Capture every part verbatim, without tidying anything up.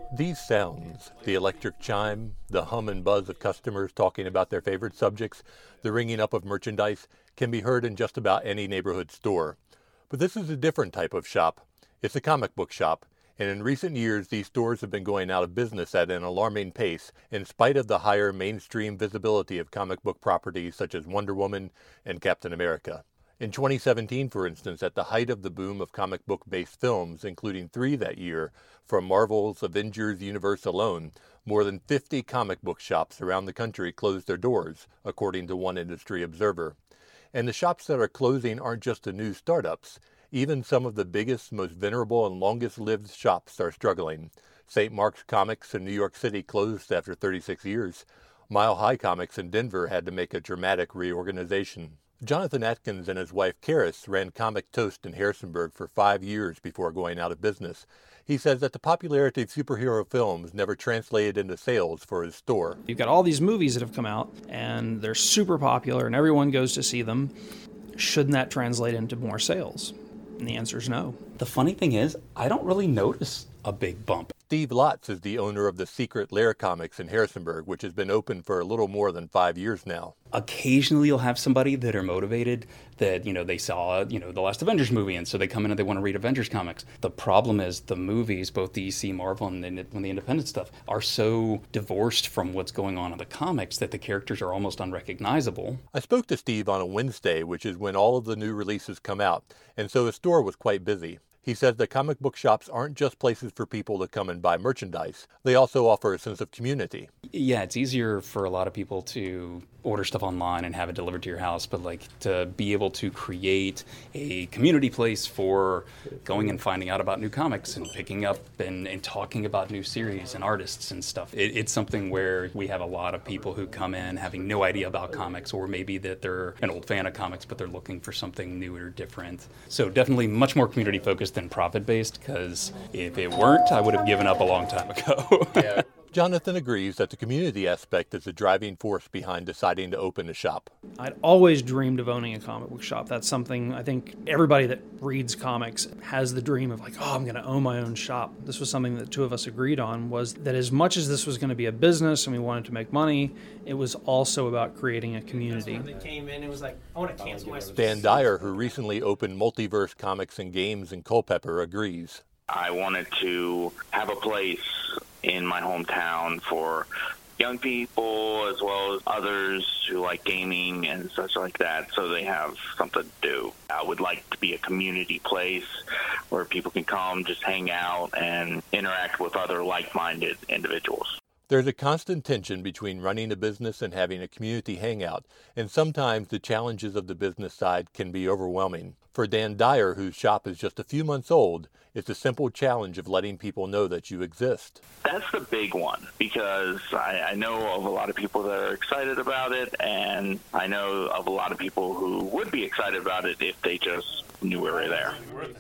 These sounds, the electric chime, the hum and buzz of customers talking about their favorite subjects, the ringing up of merchandise, can be heard in just about any neighborhood store. But this is a different type of shop. It's a comic book shop, and in recent years these stores have been going out of business at an alarming pace in spite of the higher mainstream visibility of comic book properties such as Wonder Woman and Captain America. In twenty seventeen, for instance, at the height of the boom of comic book-based films, including three that year, from Marvel's Avengers universe alone, more than fifty comic book shops around the country closed their doors, according to one industry observer. And the shops that are closing aren't just the new startups. Even some of the biggest, most venerable, and longest-lived shops are struggling. Saint Mark's Comics in New York City closed after thirty-six years. Mile High Comics in Denver had to make a dramatic reorganization. Jonathan Atkins and his wife Karis ran Comic Toast in Harrisonburg for five years before going out of business. He says that the popularity of superhero films never translated into sales for his store. You've got all these movies that have come out, and they're super popular, and everyone goes to see them. Shouldn't that translate into more sales? And the answer is no. The funny thing is, I don't really notice a big bump. Steve Lotz is the owner of the Secret Lair Comics in Harrisonburg, which has been open for a little more than five years now. Occasionally you'll have somebody that are motivated that, you know, they saw, you know, the last Avengers movie, and so they come in and they want to read Avengers comics. The problem is the movies, both D C, Marvel, and the, and the independent stuff, are so divorced from what's going on in the comics that the characters are almost unrecognizable. I spoke to Steve on a Wednesday, which is when all of the new releases come out, and so his store was quite busy. He says that comic book shops aren't just places for people to come and buy merchandise. They also offer a sense of community. Yeah, it's easier for a lot of people to order stuff online and have it delivered to your house, but like to be able to create a community place for going and finding out about new comics and picking up and, and talking about new series and artists and stuff. It, it's something where we have a lot of people who come in having no idea about comics, or maybe that they're an old fan of comics, but they're looking for something new or different. So definitely much more community focused than profit-based, because if it weren't, I would have given up a long time ago. Yeah. Jonathan agrees that the community aspect is the driving force behind deciding to open a shop. I'd always dreamed of owning a comic book shop. That's something I think everybody that reads comics has the dream of, like, oh, I'm going to own my own shop. This was something that the two of us agreed on, was that as much as this was going to be a business and we wanted to make money, it was also about creating a community. They came in and was like, I want to cancel my Dan Dyer, who recently opened Multiverse Comics and Games in Culpeper, agrees. I wanted to have a place in my hometown for young people as well as others who like gaming and such like that, so they have something to do. I would like to be a community place where people can come, just hang out and interact with other like-minded individuals. There's a constant tension between running a business and having a community hangout, and sometimes the challenges of the business side can be overwhelming. For Dan Dyer, whose shop is just a few months old, it's the simple challenge of letting people know that you exist. That's the big one, because I, I know of a lot of people that are excited about it, and I know of a lot of people who would be excited about it if they just knew we were there.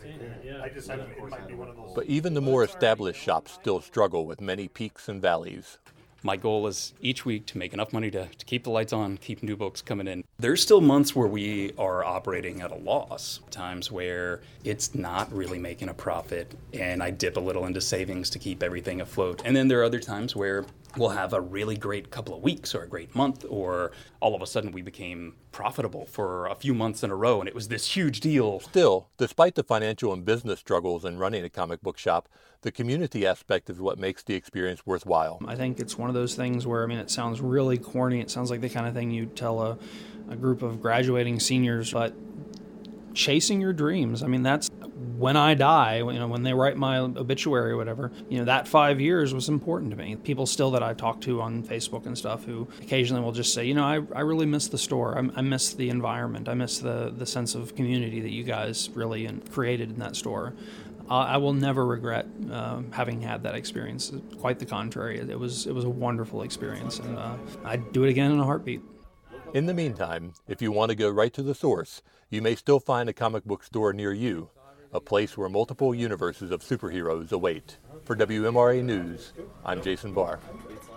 But even the more established shops still struggle with many peaks and valleys. My goal is each week to make enough money to, to keep the lights on, keep new books coming in. There's still months where we are operating at a loss, times where it's not really making a profit, and I dip a little into savings to keep everything afloat. And then there are other times where we'll have a really great couple of weeks or a great month, or all of a sudden we became profitable for a few months in a row, and it was this huge deal. Still, despite the financial and business struggles in running a comic book shop, the community aspect is what makes the experience worthwhile. I think it's one of those things where, I mean, it sounds really corny. It sounds like the kind of thing you'd tell a, a group of graduating seniors, but chasing your dreams, I mean, that's when I die, you know, when they write my obituary or whatever, you know, that five years was important to me. People still that I talk to on Facebook and stuff who occasionally will just say, you know, I, I really miss the store. I, I miss the environment. I miss the, the sense of community that you guys really created in that store. Uh, I will never regret uh, having had that experience. Quite the contrary. It was, it was a wonderful experience, and uh, I'd do it again in a heartbeat. In the meantime, if you want to go right to the source, you may still find a comic book store near you, a place where multiple universes of superheroes await. For W M R A News, I'm Jason Barr.